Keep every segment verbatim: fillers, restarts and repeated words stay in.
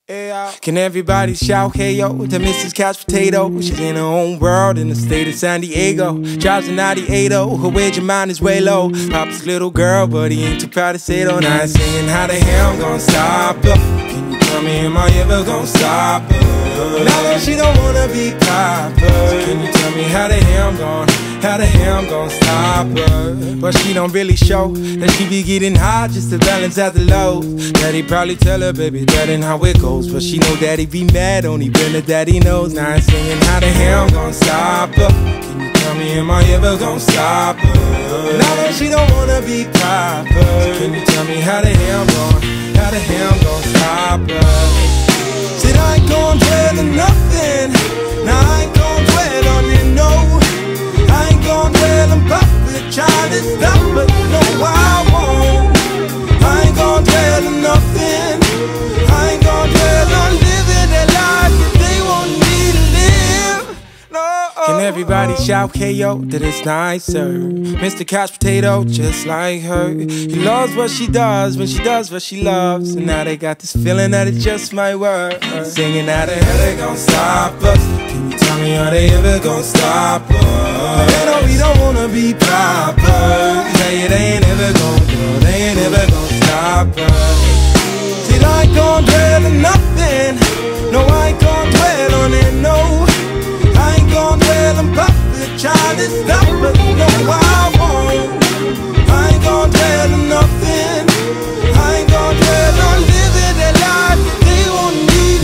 Can everybody shout hey yo to Missus Couch Potato? She's in her own world in the state of San Diego. Drives a ninety-eight oh, her wage of mind is way low. Papa's little girl, but he ain't too proud to say it on. Now singing, how the hell I'm gonna stop her? Can you tell me, am I ever gonna stop her? Now that she don't wanna be Papa, can you tell me how the hell I'm gonna, how the hell I'm gonna stop her? But she don't really show that she be getting high just to balance out the lows. Daddy probably tell her, baby, that ain't how it goes. But she know daddy be mad, only when the daddy knows. Now I'm singing, how the hell I'm gonna stop her? Can you tell me, am I ever gonna stop her? Now that she don't wanna be Papa, can you tell me how the hell I'm gonna, how the hell I'm gonna stop her? Said I ain't gon' dwell on nothing. Now I ain't gon' dwell on it, no. I ain't gon' dwell on Papa trying to stop, but no, I won't. I ain't gon' dwell on nothing. I ain't gon' dwell on living that life that they want me to live. No. Can everybody shout hey yo that it's nicer? Mister Couch Potato, just like her. He loves what she does when she does what she loves. And now they got this feeling that it just might work. Singing, how the hell they gon' stop us? Can you tell me, are they ever gon' stop us? They know we don't wanna be Papa. Tell you they ain't ever gon' go, they ain't ever gon' stop us. See, I ain't gon' dwell on nothing. No, I ain't gon' dwell on it, no. I ain't gon' dwell on Papa trying to stop, but no, I won't. I ain't gon' dwell on nothing. I ain't gon' dwell on living that life that they want me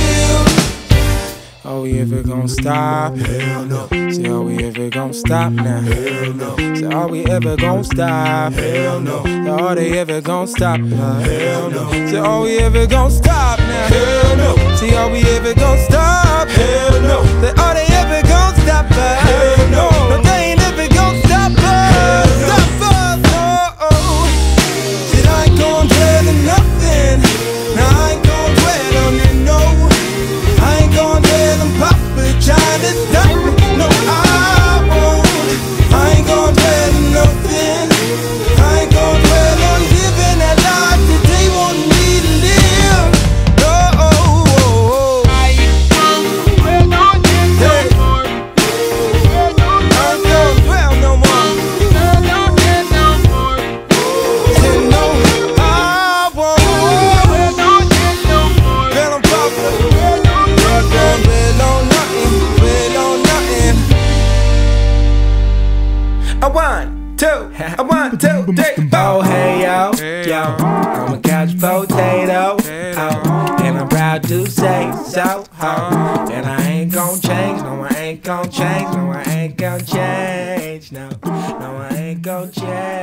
to live. Are we ever gon' stop? Hell no. Say, are we ever gon' stop now? Hell no. Say, are we ever gon' stop? Hell no. Say, are they ever gon' stop now? Hell no. Say, are we ever gon' stop now? Hell no. Say, are we ever gon' stop? Hell no. Say, are they ever gon' stop us? Hell no. No, they ain't ever gon' stop us. Stop us, oh, oh. Said I ain't gon' dwell on nothing. Now I ain't gon' dwell on it, no. I ain't gon' dwell on Papa trying to stop me. No, I won't. I ain't gon' dwell on nothing. I ain't gon' dwell on living that life that they want me to live. No, oh, oh, oh. I ain't gon' dwell on this no more. I ain't gon' dwell no more. Dwell on this no more. Say no, I won't. Dwell on this no more. Dwell on Papa. Dwell on nothing. Dwell on nothing. Dwell on nothing. I want two, I want two, three, oh hey yo, yo, I'm a couch potato, oh, and I'm proud to say so, oh, and I ain't gon' change, no I ain't gon' change, no I ain't gon' change, no, no I ain't gon' change.